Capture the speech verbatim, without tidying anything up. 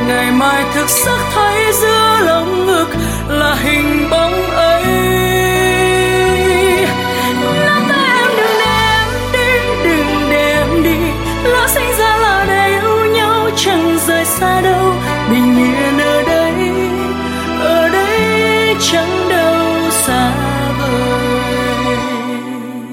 ngày mai thực sắc thấy giữa lòng ngực là hình bóng ấy. Nắm tay em đừng để em đi, đừng để em đi, lỡ sinh ra là để yêu nhau chẳng rời xa đâu. Bình yên